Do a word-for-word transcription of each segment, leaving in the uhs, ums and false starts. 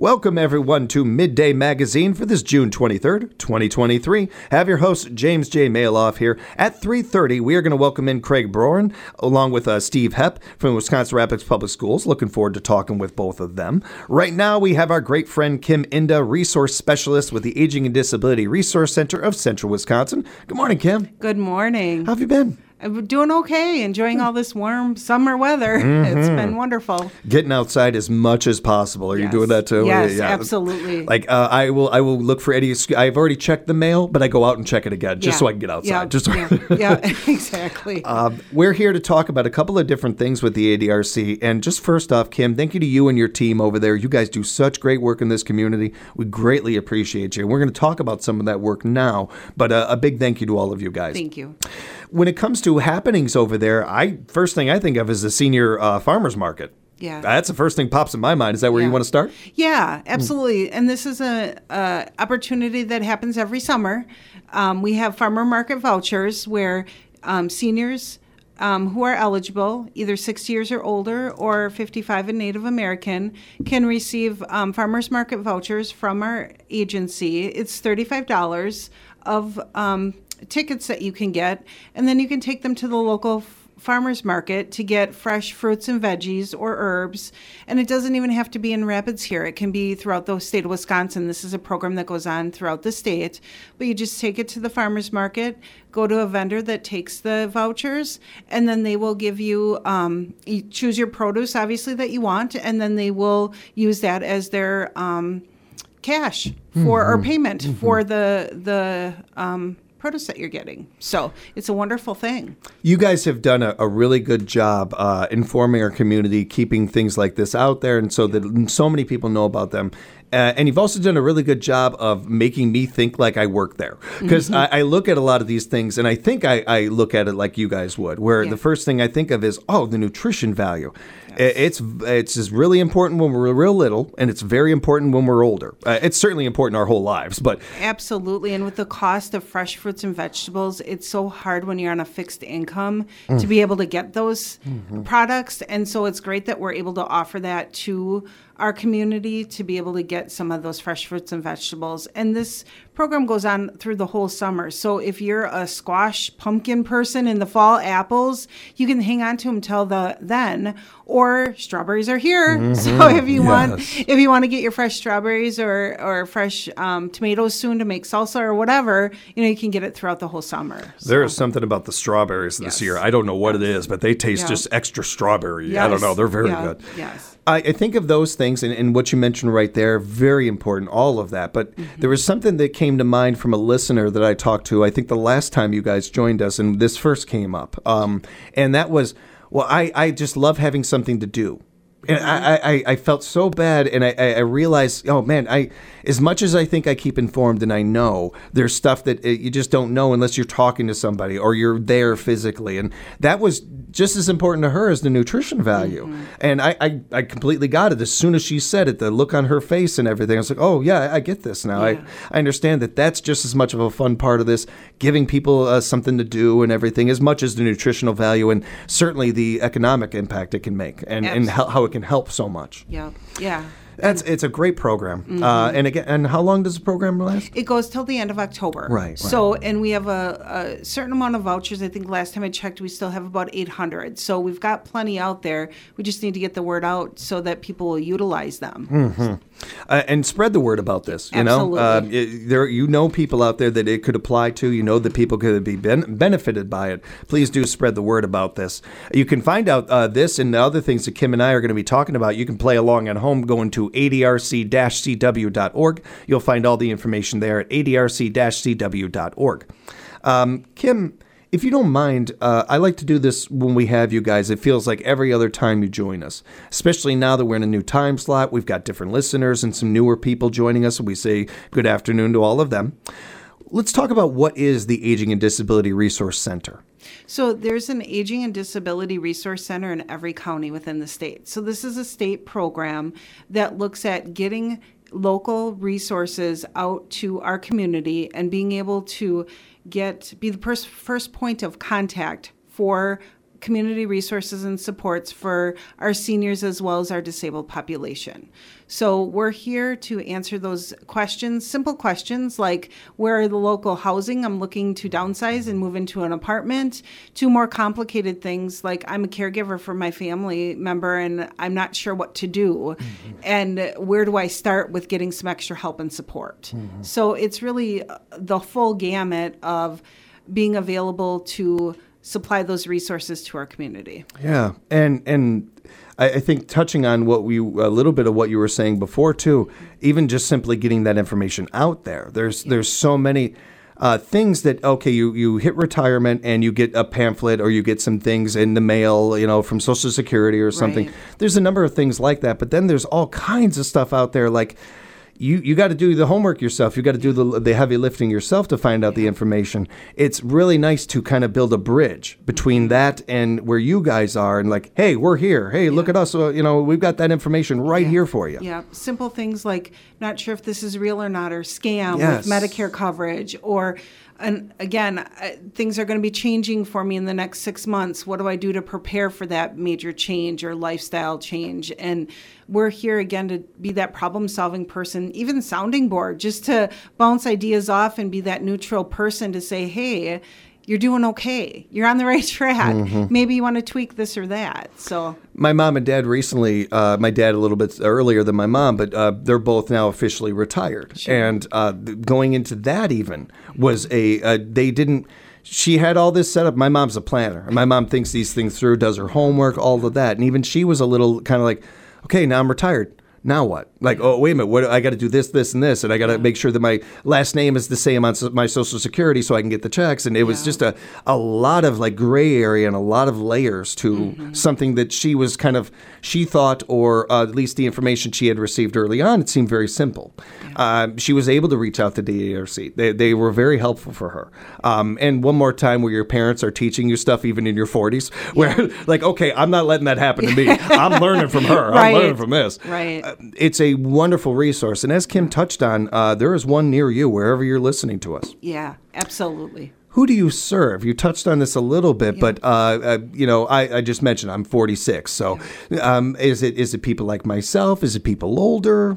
Welcome, everyone, to Midday Magazine for this June twenty-third, twenty twenty-three. Have your host, James J. Mailoff, here. At three thirty, we are going to welcome in Craig Broren, along with uh, Steve Hepp from Wisconsin Rapids Public Schools. Looking forward to talking with both of them. Right now, we have our great friend, Kim Inda, Resource Specialist with the Aging and Disability Resource Center of Central Wisconsin. Good morning, Kim. Good morning. How have you been? I'm doing okay, enjoying all this warm summer weather. Mm-hmm. It's been wonderful. Getting outside as much as possible. Are yes. you doing that too? Yes, yeah. Absolutely. Like uh, I will, I will look for any. I've already checked the mail, but I go out and check it again just yeah. so I can get outside. Yeah, just yeah, yeah exactly. Uh, we're here to talk about a couple of different things with the A D R C. And just first off, Kim, thank you to you and your team over there. You guys do such great work in this community. We greatly appreciate you. We're going to talk about some of that work now, but uh, a big thank you to all of you guys. Thank you. When it comes to happenings over there, I first thing I think of is the senior uh, farmers market. Yeah, that's the first thing pops in my mind. Is that where yeah. you want to start? Yeah, absolutely. Mm. And this is a, a opportunity that happens every summer. Um, we have farmer market vouchers where um, seniors um, who are eligible, either sixty years or older or fifty-five and Native American, can receive um, farmers market vouchers from our agency. It's thirty-five dollars of um, tickets that you can get, and then you can take them to the local f- farmers market to get fresh fruits and veggies or herbs. And it doesn't even have to be in Rapids here. It can be throughout the state of Wisconsin. This is a program that goes on throughout the state. But you just take it to the farmers market, go to a vendor that takes the vouchers, and then they will give you, um, you choose your produce, obviously, that you want, and then they will use that as their um, cash for mm-hmm. or payment mm-hmm. for the the um, produce that you're getting. So it's a wonderful thing. You guys have done a, a really good job uh, informing our community, keeping things like this out there, and so that so many people know about them. Uh, and you've also done a really good job of making me think like I work there. Because mm-hmm. I, I look at a lot of these things, and I think I, I look at it like you guys would, where yeah. the first thing I think of is, oh, the nutrition value. Yes. It's it's just really important when we're real little, and it's very important when we're older. Uh, it's certainly important our whole lives, but absolutely. And with the cost of fresh fruits and vegetables, it's so hard when you're on a fixed income mm. to be able to get those mm-hmm. products. And so it's great that we're able to offer that to our community to be able to get some of those fresh fruits and vegetables. And this program goes on through the whole summer. So if you're a squash pumpkin person in the fall, apples, you can hang on to them till the then. Or strawberries are here. Mm-hmm. So if you yes. want, if you want to get your fresh strawberries or or fresh um, tomatoes soon to make salsa or whatever, you know, you can get it throughout the whole summer. So. There is something about the strawberries this yes. year. I don't know what yes. it is, but they taste yeah. just extra strawberry. Yes. I don't know. They're very yeah. good. Yes. I, I think of those things, and, and what you mentioned right there, very important, all of that. But mm-hmm. there was something that came to mind from a listener that I talked to, I think the last time you guys joined us, and this first came up. Um, and that was, well, I, I just love having something to do. And I, I, I felt so bad, and I, I realized, oh, man, I as much as I think I keep informed and I know, there's stuff that you just don't know unless you're talking to somebody or you're there physically. And that was just as important to her as the nutrition value. Mm-hmm. And I, I, I completely got it. As soon as she said it, the look on her face and everything, I was like, oh, yeah, I get this now. Yeah. I, I understand that that's just as much of a fun part of this, giving people uh, something to do and everything, as much as the nutritional value and certainly the economic impact it can make and, and how, how it can help so much. Yeah, yeah. That's it's a great program. Mm-hmm. Uh, and again, and how long does the program last? It goes till the end of October. Right. right. So, and we have a, a certain amount of vouchers. I think last time I checked, we still have about eight hundred. So we've got plenty out there. We just need to get the word out so that people will utilize them. Mm-hmm. Uh, and spread the word about this. You Absolutely. know, uh, it, there you know people out there that it could apply to. You know that people could be ben- benefited by it. Please do spread the word about this. You can find out uh, this and the other things that Kim and I are going to be talking about. You can play along at home going to A D R C C W dot org. You'll find all the information there at A D R C C W dot org. Um, Kim, if you don't mind, uh, I like to do this when we have you guys. It feels like every other time you join us, especially now that we're in a new time slot. We've got different listeners and some newer people joining us. We say good afternoon to all of them. Let's talk about what is the Aging and Disability Resource Center. So there's an Aging and Disability Resource Center in every county within the state. So this is a state program that looks at getting local resources out to our community and being able to get be the pers- first point of contact for community resources and supports for our seniors as well as our disabled population. So we're here to answer those questions, simple questions like where are the local housing I'm looking to downsize and move into an apartment, to more complicated things like I'm a caregiver for my family member and I'm not sure what to do. Mm-hmm. And where do I start with getting some extra help and support? Mm-hmm. So it's really the full gamut of being available to supply those resources to our community. Yeah, and and I, I think touching on what we a little bit of what you were saying before too, even just simply getting that information out there. There's yeah. there's so many uh, things that okay, you you hit retirement and you get a pamphlet or you get some things in the mail, you know, from Social Security or something. Right. There's a number of things like that, but then there's all kinds of stuff out there like. You you got to do the homework yourself. You got to do the the heavy lifting yourself to find out the information. It's really nice to kind of build a bridge between that and where you guys are, and like, hey, we're here. Hey, yeah. look at us. Uh, you know, we've got that information right yeah. here for you. Yeah, simple things like not sure if this is real or not, or scam yes. with Medicare coverage, or. And again, uh, things are going to be changing for me in the next six months. What do I do to prepare for that major change or lifestyle change? And we're here again to be that problem-solving person, even sounding board, just to bounce ideas off and be that neutral person to say, hey, you're doing okay. You're on the right track. Mm-hmm. Maybe you want to tweak this or that. So my mom and dad recently, uh, my dad a little bit earlier than my mom, but uh, they're both now officially retired. Sure. And uh, going into that even was a, uh, they didn't, she had all this set up. My mom's a planner. My mom thinks these things through, does her homework, all of that. And even she was a little kind of like, okay, now I'm retired. Now what? Like, oh, wait a minute. What, I got to do this, this, and this, and I got to make sure that my last name is the same on my Social Security so I can get the checks. And it was yeah. just a, a lot of like gray area and a lot of layers to mm-hmm. something that she was kind of, she thought, or uh, at least the information she had received early on, it seemed very simple. Yeah. Uh, she was able to reach out to D A R C. They, they were very helpful for her. Um, and one more time where your parents are teaching you stuff even in your forties, where yeah. like, okay, I'm not letting that happen to me. I'm learning from her. Right. I'm learning from this. Right. Uh, it's a wonderful resource. And as Kim touched on, uh, there is one near you wherever you're listening to us. Yeah, absolutely. Who do you serve? You touched on this a little bit, yeah. but uh, uh, you know, I, I just mentioned I'm forty-six. So, um, is it is it people like myself? Is it people older?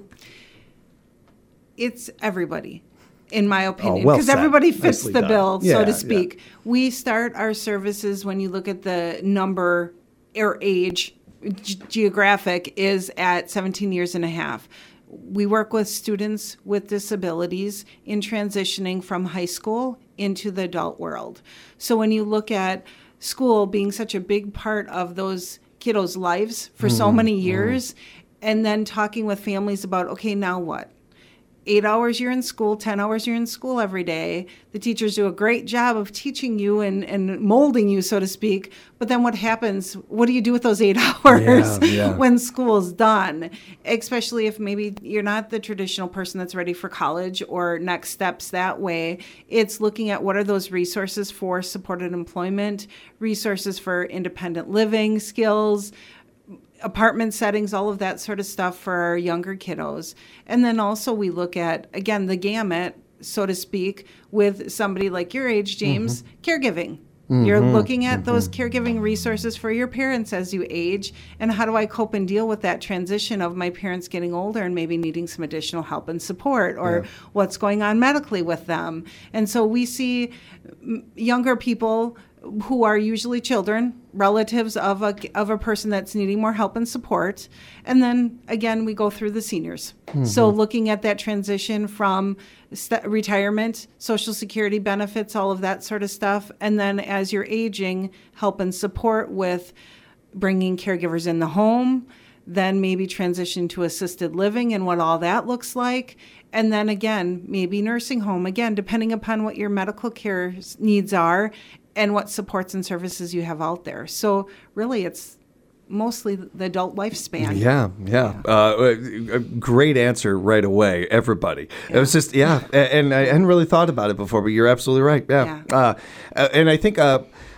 It's everybody, in my opinion, because oh, well everybody fits Nicely the done. bill, yeah, so to speak. Yeah. We start our services when you look at the number or age. G- geographic is at seventeen years and a half. We work with students with disabilities in transitioning from high school into the adult world. So when you look at school being such a big part of those kiddos' lives for mm-hmm. so many years, mm-hmm. and then talking with families about, okay, now what? Eight hours you're in school, ten hours you're in school every day. The teachers do a great job of teaching you and, and molding you, so to speak. But then what happens? What do you do with those eight hours yeah, yeah. when school's done? Especially if maybe you're not the traditional person that's ready for college or next steps that way. It's looking at what are those resources for supported employment, resources for independent living skills, apartment settings, all of that sort of stuff for our younger kiddos. And then also we look at, again, the gamut, so to speak, with somebody like your age, James, mm-hmm. caregiving. Mm-hmm. You're looking at mm-hmm. those caregiving resources for your parents as you age, and how do I cope and deal with that transition of my parents getting older and maybe needing some additional help and support, or yeah. what's going on medically with them. And so we see younger people who are usually children, relatives of a of a person that's needing more help and support. And then, again, we go through the seniors. Mm-hmm. So looking at that transition from st- retirement, Social Security benefits, all of that sort of stuff. And then as you're aging, help and support with bringing caregivers in the home, then maybe transition to assisted living and what all that looks like. And then, again, maybe nursing home, again, depending upon what your medical care needs are and what supports and services you have out there. So really, it's mostly the adult lifespan. Yeah, yeah. yeah. Uh, a great answer right away, everybody. Yeah. It was just, yeah, and I hadn't really thought about it before, but you're absolutely right. Yeah. yeah. Uh, and I think uh,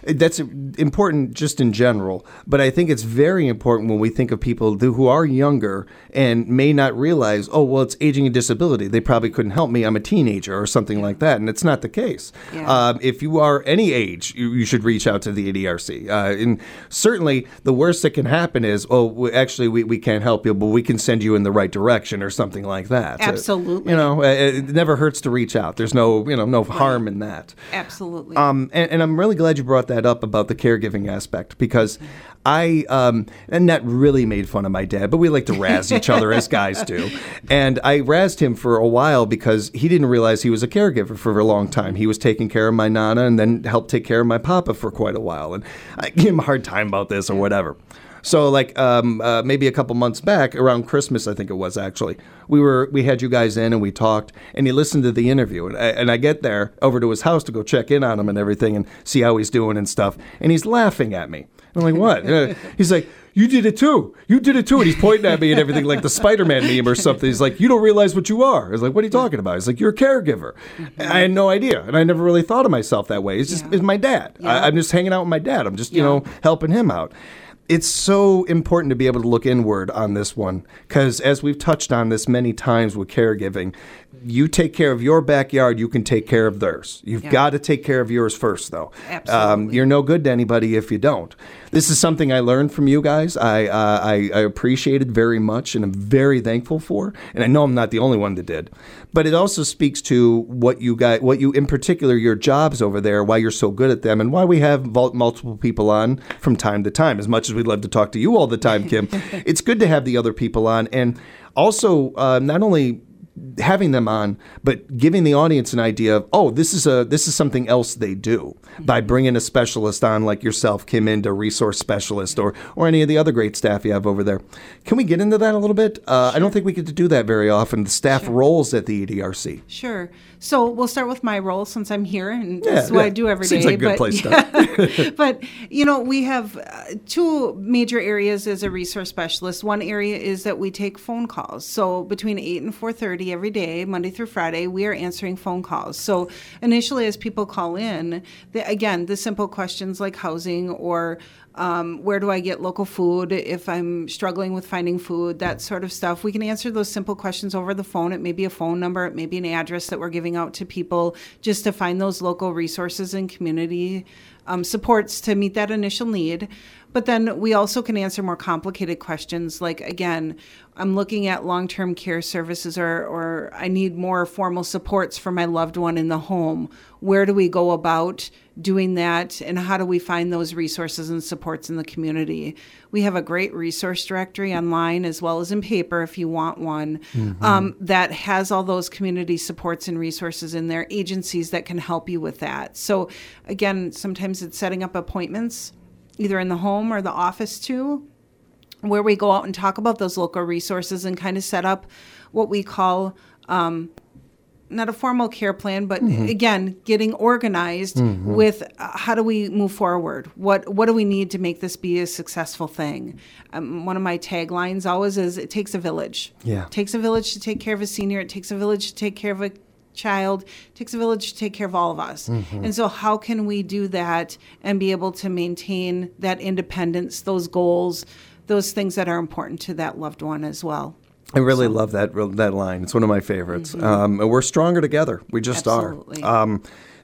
That's important just in general, but I think it's very important when we think of people who are younger and may not realize, oh, well, it's aging and disability. They probably couldn't help me. I'm a teenager or something like that, and it's not the case. Yeah. Um, if you are any age, you, you should reach out to the A D R C. Uh, and certainly the worst that can happen is, oh, actually, we, we can't help you, but we can send you in the right direction or something like that. Absolutely. Uh, you know, it, it never hurts to reach out. There's no, you know, no right. harm in that. Absolutely. Um, and, and I'm really glad you brought that up about the caregiving aspect, because I, um, and that really made fun of my dad, but we like to razz each other as guys do. And I razzed him for a while because he didn't realize he was a caregiver for a long time. He was taking care of my Nana and then helped take care of my Papa for quite a while. And I gave him a hard time about this or whatever. So like um, uh, maybe a couple months back, around Christmas, I think it was actually, we were we had you guys in and we talked, and he listened to the interview. And I, and I get there over to his house to go check in on him and everything and see how he's doing and stuff. And he's laughing at me. I'm like, what? Uh, he's like, you did it too. You did it too. And he's pointing at me and everything like the Spider-Man meme or something. He's like, you don't realize what you are. I was like, what are you talking about? He's like, you're a caregiver. Mm-hmm. I had no idea. And I never really thought of myself that way. It's just, yeah. it's my dad. Yeah. I, I'm just hanging out with my dad. I'm just, you yeah. know, helping him out. It's so important to be able to look inward on this one, because as we've touched on this many times with caregiving, you take care of your backyard, you can take care of theirs. You've yeah. got to take care of yours first, though. Absolutely. Um, you're no good to anybody if you don't. This is something I learned from you guys. I, uh, I I appreciated very much, and I'm very thankful for. And I know I'm not the only one that did. But it also speaks to what you guys, what you in particular, your jobs over there, why you're so good at them, and why we have vol- multiple people on from time to time. As much as we'd love to talk to you all the time, Kim, it's good to have the other people on, and also uh, not only having them on, but giving the audience an idea of, oh, this is a this is something else they do by bringing a specialist on like yourself, Kim, into resource specialist, or or any of the other great staff you have over there. Can we get into that a little bit? Uh, sure. I don't think we get to do that very often. The staff sure. roles at the A D R C. Sure. So we'll start with my role since I'm here, and yeah, this is what yeah. I do every Seems day. Seems like a good but, place to start. But, you know, we have uh, two major areas as a resource specialist. One area is that we take phone calls. So between eight and four thirty every day, Monday through Friday, we are answering phone calls. So initially, as people call in, the, again, the simple questions like housing or Um, where do I get local food if I'm struggling with finding food, that sort of stuff. We can answer those simple questions over the phone. It may be a phone number. It may be an address that we're giving out to people just to find those local resources and community um, supports to meet that initial need. But then we also can answer more complicated questions like, again, I'm looking at long-term care services or, or I need more formal supports for my loved one in the home. Where do we go about doing that, and how do we find those resources and supports in the community? We have a great resource directory online as well as in paper if you want one, mm-hmm. um, that has all those community supports and resources in there, agencies that can help you with that. So again, sometimes it's setting up appointments either in the home or the office too, where we go out and talk about those local resources and kind of set up what we call um, not a formal care plan, but mm-hmm. again, getting organized mm-hmm. with uh, how do we move forward? What what do we need to make this be a successful thing? Um, one of my taglines always is, it takes a village. Yeah. It takes a village to take care of a senior. It takes a village to take care of a child. It takes a village to take care of all of us. Mm-hmm. And so how can we do that and be able to maintain that independence, those goals, those things that are important to that loved one as well? I really so. love that that line. It's one of my favorites. Mm-hmm. Um, and we're stronger together. We just Absolutely. are. Um,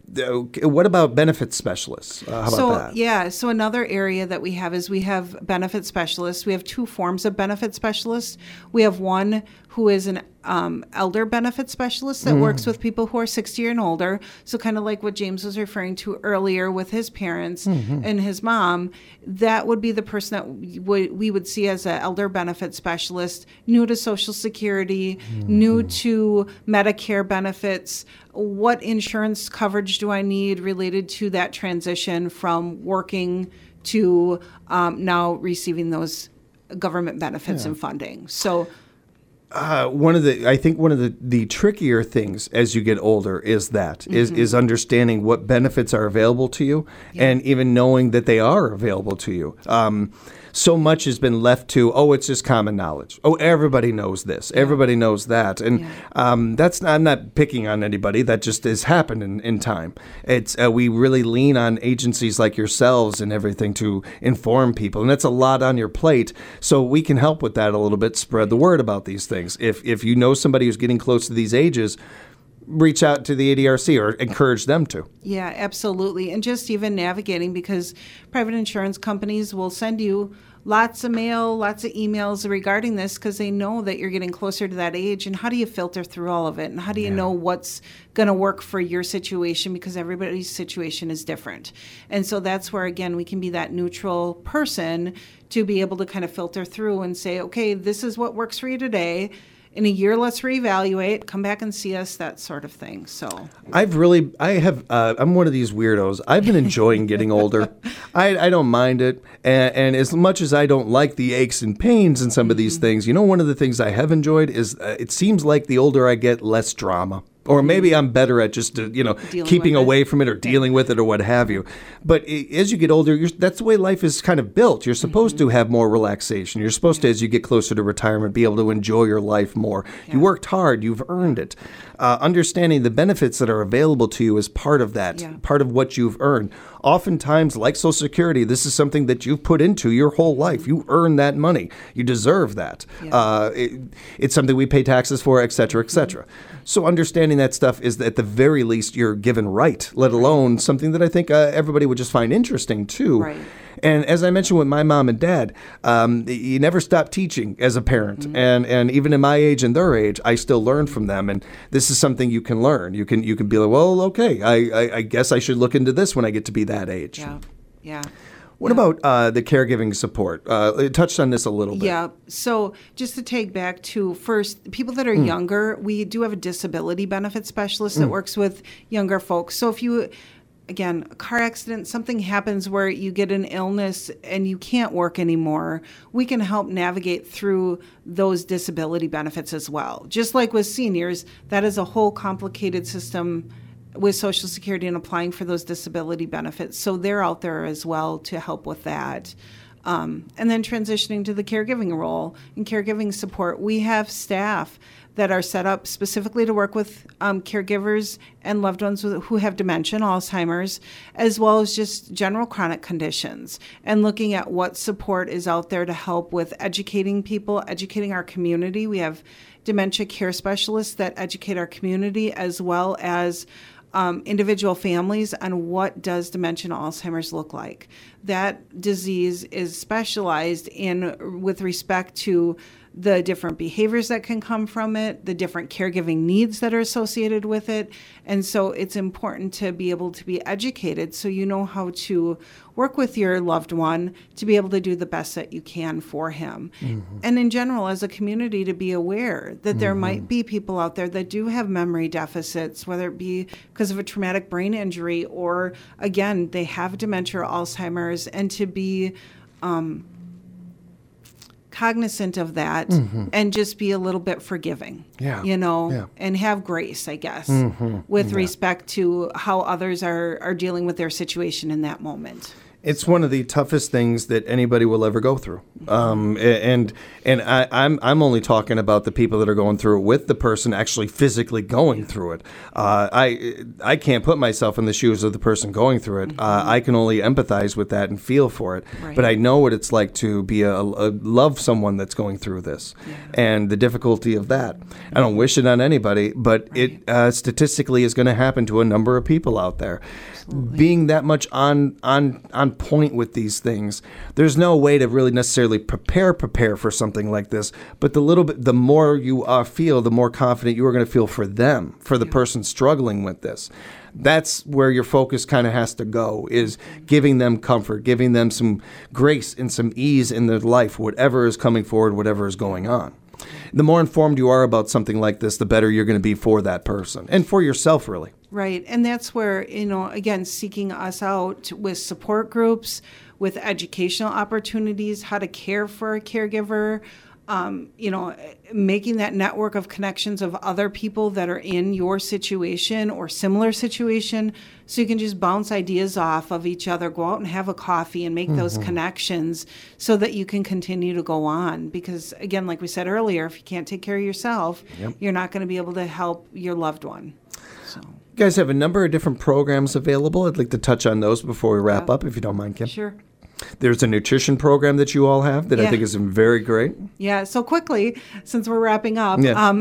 what about benefit specialists? Uh, how so, about that? Yeah, so another area that we have is we have benefit specialists. We have two forms of benefit specialists. We have one who is an um, elder benefit specialist that mm. works with people who are sixty and older. So kind of like what James was referring to earlier with his parents mm-hmm. and his mom, that would be the person that we would, we would see as an elder benefit specialist, new to Social Security, mm-hmm. new to Medicare benefits. What insurance coverage do I need related to that transition from working to um, now receiving those government benefits yeah. and funding? So Uh, one of the, I think one of the, the trickier things as you get older is that, mm-hmm. is, is understanding what benefits are available to you yeah. and even knowing that they are available to you. Um, so much has been left to, oh, it's just common knowledge. Oh, everybody knows this. Yeah. Everybody knows that. And yeah. um, that's not, I'm not picking on anybody. That just has happened in, in time. It's uh, we really lean on agencies like yourselves and everything to inform people. And that's a lot on your plate. So we can help with that a little bit, spread the word about these things. If if you know somebody who's getting close to these ages, reach out to the A D R C or encourage them to. Yeah, absolutely. And just even navigating, because private insurance companies will send you lots of mail, lots of emails regarding this because they know that you're getting closer to that age. And how do you filter through all of it? And how do you yeah. know what's going to work for your situation? Because everybody's situation is different. And so that's where, again, we can be that neutral person to be able to kind of filter through and say, okay, this is what works for you today. In a year, let's reevaluate, come back and see us, that sort of thing. So I've really, I have, uh, I'm one of these weirdos. I've been enjoying getting older. I, I don't mind it. And, and as much as I don't like the aches and pains and some mm-hmm. of these things, you know, one of the things I have enjoyed is uh, it seems like the older I get, less drama. Or maybe I'm better at just, uh, you know, dealing keeping away from it or dealing with it or what have you. But as you get older, you're, that's the way life is kind of built. You're supposed mm-hmm. to have more relaxation. You're supposed yeah. to, as you get closer to retirement, be able to enjoy your life more. Yeah. You worked hard. You've earned it. Uh, understanding the benefits that are available to you is part of that, yeah. part of what you've earned. Oftentimes, like Social Security, this is something that you've put into your whole life. You earn that money. You deserve that. Yeah. Uh, it, it's something we pay taxes for, et cetera, et cetera. Mm-hmm. So understanding that stuff is at the very least you're given right, let alone something that I think uh, everybody would just find interesting too. Right. And as I mentioned with my mom and dad, um, you never stop teaching as a parent. Mm-hmm. And and even in my age and their age, I still learn from them. And this is something you can learn. You can you can be like, well, okay, I, I, I guess I should look into this when I get to be that age. Yeah, yeah. What yeah. about uh, the caregiving support? Uh, it touched on this a little bit. Yeah. So just to take back to first, people that are mm. younger, we do have a disability benefit specialist mm. that works with younger folks. So if you, again, a car accident, something happens where you get an illness and you can't work anymore, we can help navigate through those disability benefits as well. Just like with seniors, that is a whole complicated system with Social Security and applying for those disability benefits. So they're out there as well to help with that. Um, and then transitioning to the caregiving role and caregiving support, we have staff that are set up specifically to work with um, caregivers and loved ones who have dementia, Alzheimer's, as well as just general chronic conditions, and looking at what support is out there to help with educating people, educating our community. We have dementia care specialists that educate our community, as well as Um, individual families on what does dementia and Alzheimer's look like. That disease is specialized in with respect to the different behaviors that can come from it, the different caregiving needs that are associated with it. And so it's important to be able to be educated so you know how to work with your loved one to be able to do the best that you can for him. Mm-hmm. And in general, as a community, to be aware that there mm-hmm. might be people out there that do have memory deficits, whether it be because of a traumatic brain injury or, again, they have dementia or Alzheimer's, and to be um, cognizant of that mm-hmm. and just be a little bit forgiving, yeah. you know, yeah. and have grace, I guess, mm-hmm. with yeah. respect to how others are, are dealing with their situation in that moment. It's one of the toughest things that anybody will ever go through, um, and and I, I'm I'm only talking about the people that are going through it with the person actually physically going through it. Uh, I I can't put myself in the shoes of the person going through it. Mm-hmm. Uh, I can only empathize with that and feel for it. Right. But I know what it's like to be a, a love someone that's going through this, yeah. and the difficulty of that. I don't wish it on anybody, but right. it uh, statistically is going to happen to a number of people out there. Absolutely. Being that much on on on point with these things, there's no way to really necessarily prepare prepare for something like this. But the little bit, the more you uh, feel, the more confident you are going to feel for them, for the yeah. person struggling with this. That's where your focus kind of has to go, is giving them comfort, giving them some grace and some ease in their life, whatever is coming forward, whatever is going on. The more informed you are about something like this, the better you're going to be for that person and for yourself, really. Right. And that's where, you know, again, seeking us out with support groups, with educational opportunities, how to care for a caregiver, um, you know, making that network of connections of other people that are in your situation or similar situation, so you can just bounce ideas off of each other, go out and have a coffee and make mm-hmm. those connections so that you can continue to go on. Because, again, like we said earlier, if you can't take care of yourself, yep. you're not going to be able to help your loved one. So. You guys have a number of different programs available. I'd like to touch on those before we wrap yeah. up, if you don't mind, Kim. Sure. There's a nutrition program that you all have that yeah. I think is very great. Yeah, so quickly, since we're wrapping up, yeah. um,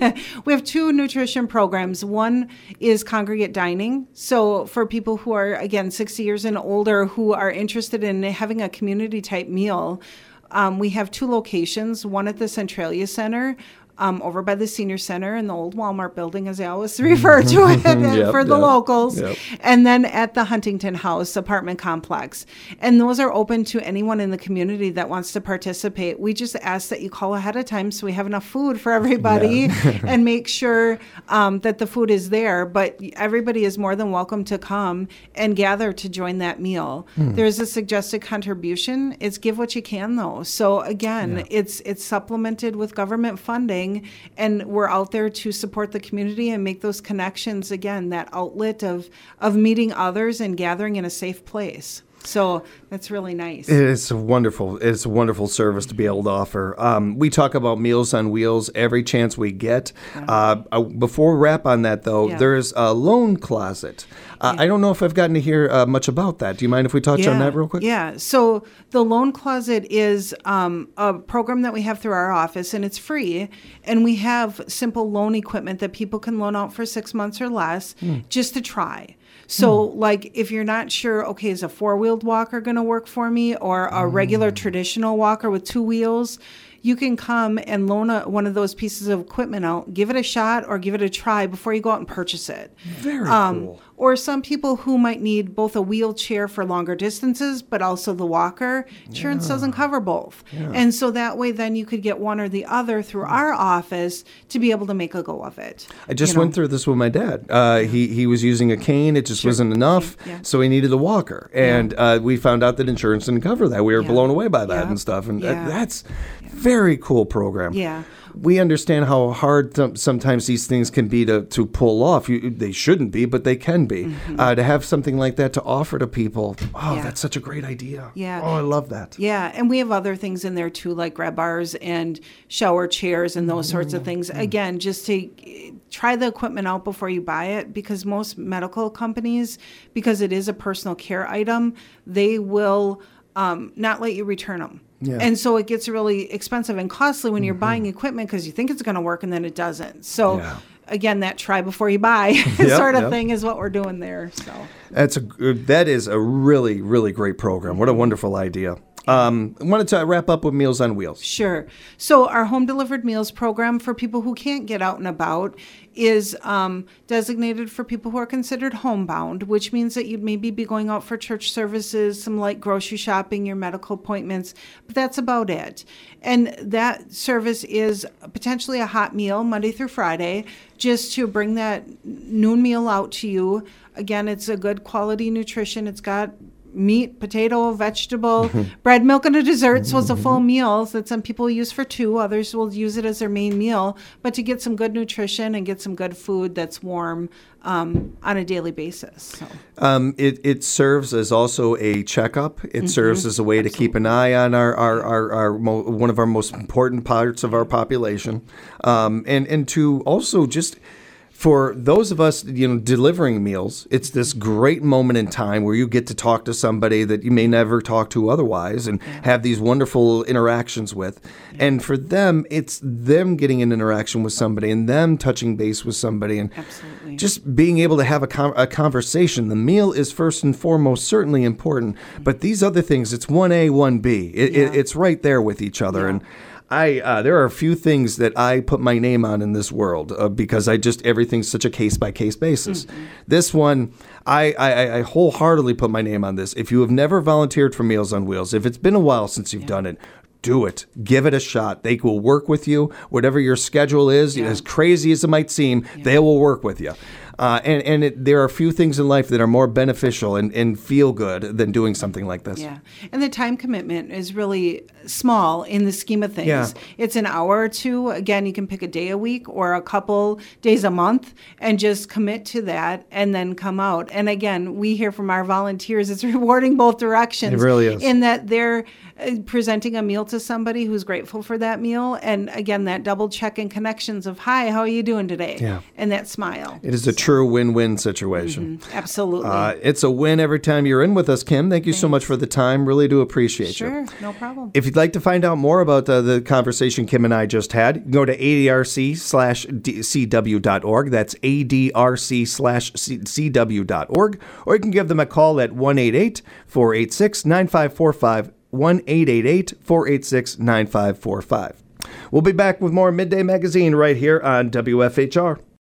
we have two nutrition programs. One is congregate dining. So for people who are, again, sixty years and older who are interested in having a community-type meal, um, we have two locations, one at the Centralia Center, Um, over by the Senior Center in the old Walmart building, as I always refer to it yep, for the yep, locals, yep. and then at the Huntington House apartment complex. And those are open to anyone in the community that wants to participate. We just ask that you call ahead of time so we have enough food for everybody yeah. and make sure um, that the food is there. But everybody is more than welcome to come and gather to join that meal. Hmm. There's a suggested contribution. It's give what you can, though. So again, yeah. it's it's supplemented with government funding. And we're out there to support the community and make those connections, again, that outlet of, of meeting others and gathering in a safe place. So that's really nice. It's a wonderful, it's a wonderful service to be able to offer. Um, we talk about Meals on Wheels every chance we get. Uh, uh, before we wrap on that, though, yeah. there's a loan closet. Uh, yeah. I don't know if I've gotten to hear uh, much about that. Do you mind if we touch yeah. on that real quick? Yeah. So the Loan Closet is um, a program that we have through our office, and it's free. And we have simple loan equipment that people can loan out for six months or less mm. just to try. So, mm. like, if you're not sure, okay, is a four-wheeled walker going to work for me or a mm. regular traditional walker with two wheels? You can come and loan a, one of those pieces of equipment out, give it a shot or give it a try before you go out and purchase it. Very um, cool. Or some people who might need both a wheelchair for longer distances, but also the walker. Insurance yeah. doesn't cover both. Yeah. And so that way then you could get one or the other through our office to be able to make a go of it. I just you went know? through this with my dad. Uh, he, he was using a cane. It just sure. wasn't enough, yeah. so he needed a walker. And yeah. uh, we found out that insurance didn't cover that. We were yeah. blown away by that yeah. and stuff. And yeah. that, that's a very cool program. Yeah. We understand how hard th- sometimes these things can be to, to pull off. You, they shouldn't be, but they can be. Mm-hmm. Uh, to have something like that to offer to people, oh, yeah. that's such a great idea. Yeah. Oh, I love that. Yeah, and we have other things in there too, like grab bars and shower chairs and those mm-hmm. sorts of things. Mm-hmm. Again, just to try the equipment out before you buy it, because most medical companies, because it is a personal care item, they will um, not let you return them. Yeah. And so it gets really expensive and costly when you're mm-hmm. buying equipment because you think it's going to work and then it doesn't. So yeah. again, that try before you buy yep, sort of yep. thing is what we're doing there. So that's a that is a really really great program. What a wonderful idea. Um, I wanted to wrap up with Meals on Wheels. Sure. So our home delivered meals program for people who can't get out and about is um, designated for people who are considered homebound, which means that you'd maybe be going out for church services, some light grocery shopping, your medical appointments, but that's about it. And that service is potentially a hot meal Monday through Friday, just to bring that noon meal out to you. Again, it's a good quality nutrition. It's got meat, potato, vegetable, bread, milk, and a dessert. So it's a full meal that some people use for two. Others will use it as their main meal. But to get some good nutrition and get some good food that's warm um, on a daily basis. So. Um, it, it serves as also a checkup. It mm-hmm. serves as a way Absolutely. to keep an eye on our, our, our, our mo- one of our most important parts of our population. Um, and, and to also just... For those of us, you know, delivering meals, it's this great moment in time where you get to talk to somebody that you may never talk to otherwise and yeah. have these wonderful interactions with. Yeah. And for them, it's them getting an interaction with somebody and them touching base with somebody and Absolutely. just being able to have a, con- a conversation. The meal is first and foremost certainly important, mm-hmm. but these other things, it's one A, one B. It, yeah. it, it's right there with each other. Yeah. And I uh, there are a few things that I put my name on in this world uh, because I just everything's such a case by case basis. Mm-hmm. This one, I, I I wholeheartedly put my name on this. If you have never volunteered for Meals on Wheels, if it's been a while since you've yeah. done it, do it. Give it a shot. They will work with you. Whatever your schedule is, yeah. as crazy as it might seem, yeah. they will work with you. Uh, and and it, there are few things in life that are more beneficial and, and feel good than doing something like this. Yeah. And the time commitment is really small in the scheme of things. Yeah. It's an hour or two. Again, you can pick a day a week or a couple days a month and just commit to that and then come out. And again, we hear from our volunteers, it's rewarding both directions. It really is. In that they're uh, presenting a meal to somebody who's grateful for that meal. And again, that double check and connections of, hi, how are you doing today? Yeah. And that smile. It is a true win-win situation. Mm-hmm. Absolutely. Uh, it's a win every time you're in with us, Kim. Thank you so much for the time. Really do appreciate sure, you. Sure, no problem. If you'd like to find out more about uh, the conversation Kim and I just had, you can go to adrc slash cw.org. That's adrc slash cw dot org. Or you can give them a call at one eight eight, four eight six, nine five four five, one eight eight eight, four eight six, nine five four five. We'll be back with more Midday Magazine right here on W F H R.